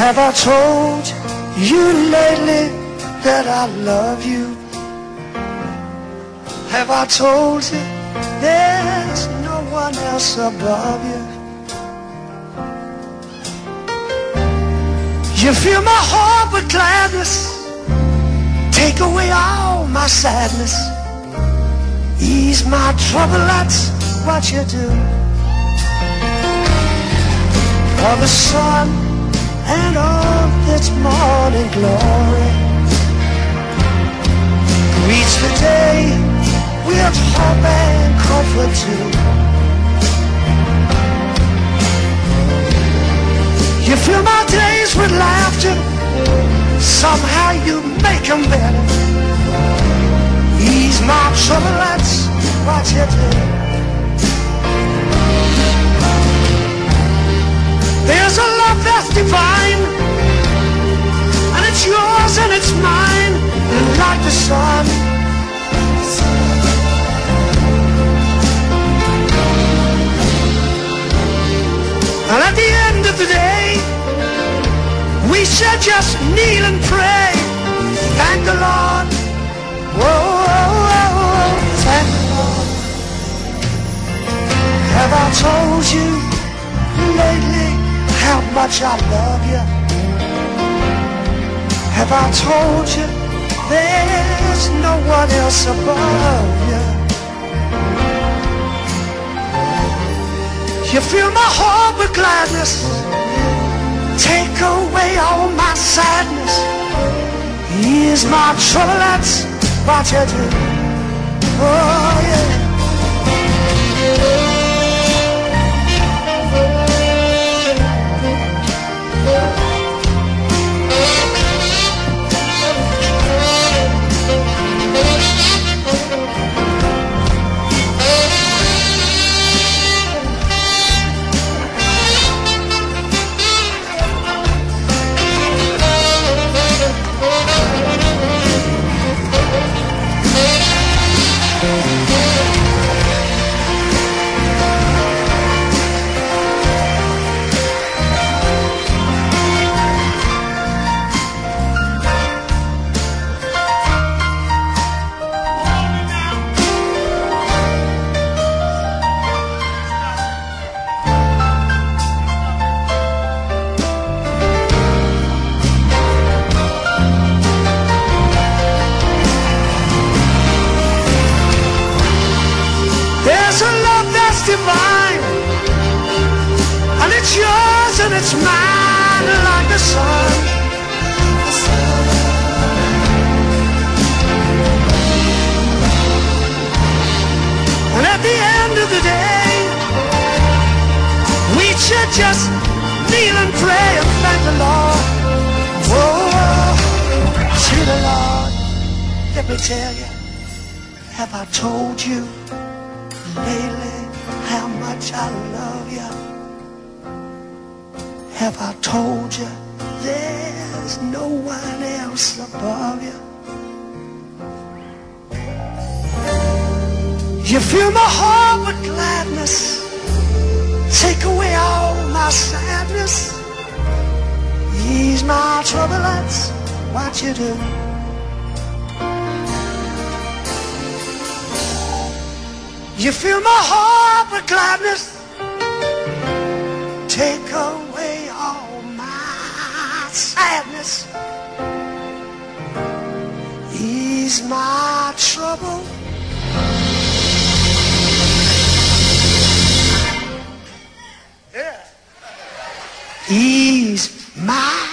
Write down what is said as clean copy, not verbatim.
Have I told you lately that I love you? Have I told you there's no one else above you? You fill my heart with gladness, take away all my sadness, ease my trouble, that's what you do. For the sun and all its morning glory greets the day with hope and comfort too. You fill my days with laughter, somehow you make them better. Ease my trouble, that's what you do. There's a love that's divine, and it's yours and it's mine, like the sun. And at the end of the day, we should just kneel and pray. Thank the Lord. Whoa, whoa, whoa, thank the Lord. Have I told you lately how much I love you? Have I told you there's no one else above you? You fill my heart with gladness, take away all my sadness, ease my trouble, that's what you do. Oh yeah. Divine, and it's yours and it's mine, like the sun. And at the end of the day, we should just kneel and pray and thank the Lord. Oh, to the Lord. Let me tell you, have I told you lately how much I love you? Have I told you there's no one else above you? You fill my heart with gladness, take away all my sadness, ease my trouble, that's what you do. You fill my heart with gladness, take away all my sadness, ease my trouble. Yeah. Ease my